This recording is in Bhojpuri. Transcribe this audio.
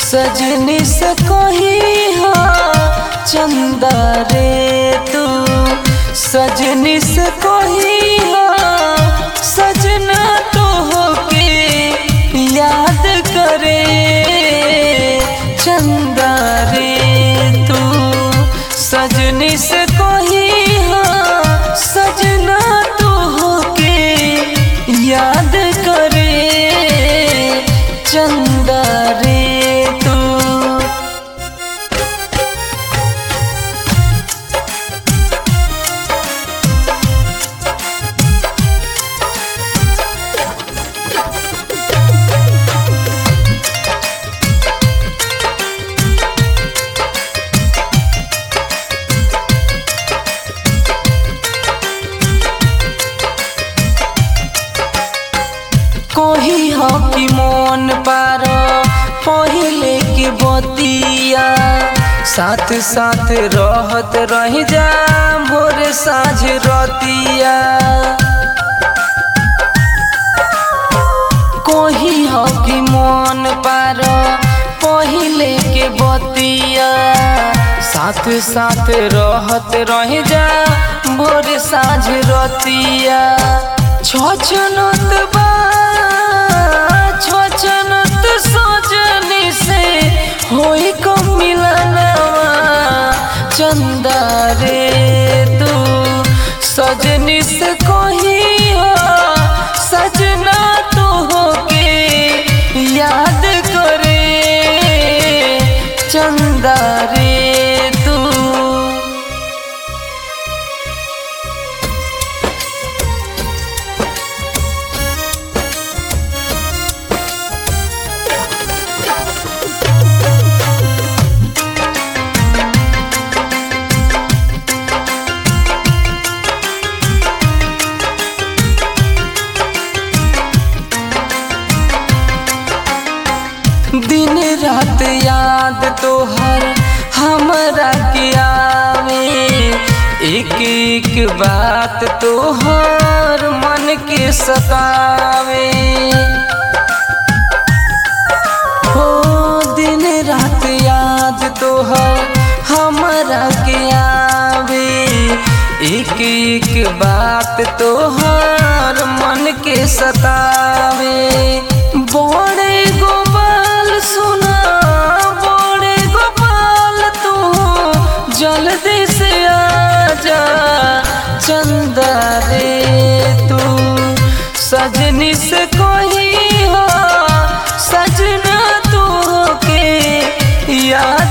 सजनी से कही हो चंदा रे तू, सजनी से कही हो सजना तो होके याद करे चंदा रे तू, सजनी से कही हो सजना तो होके याद करे चंदा रे तू। कोही हो कि मन पारो पहिले के बतिया, साथ साथ रहत रह जा भोर साँझ रतिया। कोही हो कि मन पारो पहिले के बतिया, साथ साथ रहत रह जा भोर साँझ रतिया। छछनत बा छछनत सजनी से होई को मिलनवा चंदा रे तू, सजनी से कही हो सजना तो होके याद करे चंदा रे तू। दिन रात याद तोहर हमरा के आवे, एक एक बात तोहर मन के सतावे। हो दिन रात याद तोहर हमरा के आवे, एक एक बात तोहर मन के सतावे। बड़े गोपाल सुना बड़े गोपाल तू जल्दी से आजा चंदा रे तू, सजनी से कही हो सजना तू के याद